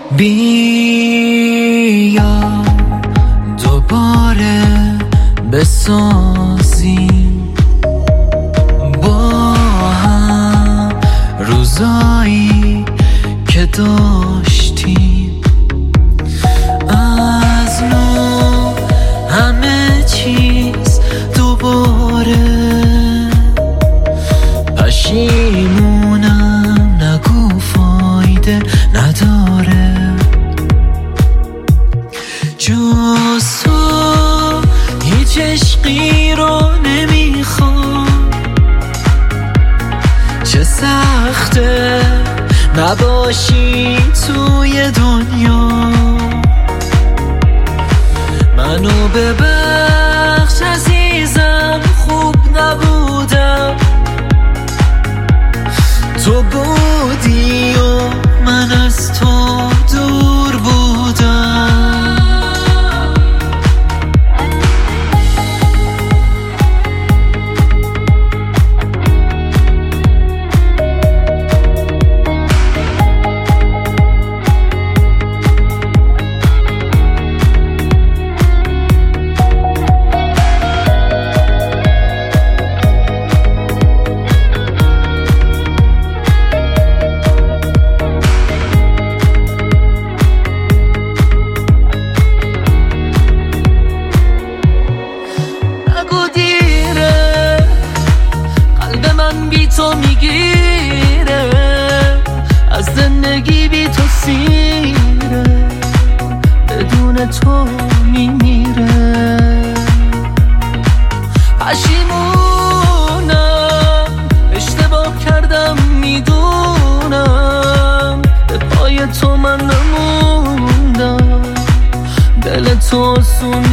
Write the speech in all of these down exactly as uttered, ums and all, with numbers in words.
بیا دوباره بسازیم با هم روزایی که داشتیم، از نو همه چیز دوباره. پشیمونم نگو فایده نداره، جز تو هیچ عشقی رو نمیخوام. چه سخته نباشی توی دنیا، منو ببخش عزیزم خوب نبودم، تو بودی و من از تو دور بودم. تو میگیره از زندگی، بی تو سیره، بدون تو میمیره. پشیمونم اشتباه کردم میدونم، به پای تو من نموندم، دل تو آسون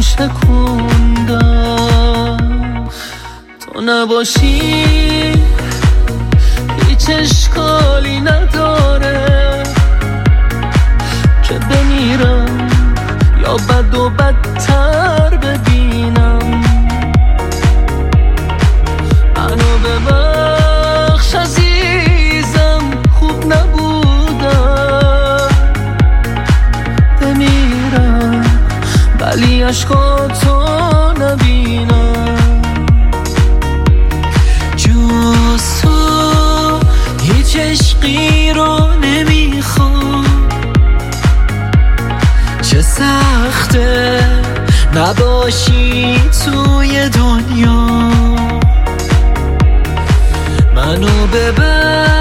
شکوندم. تو نباشی هیچ اشکالی نداره که بمیرم یا بد و بدتر ببینم. منو ببخش عزیزم خوب نبودم، بمیرم ولی عشقاتو نبینم. جز تو هیچ عشقی رو نمیخوام. چه سخته نباشی توی دنیا، منو ببر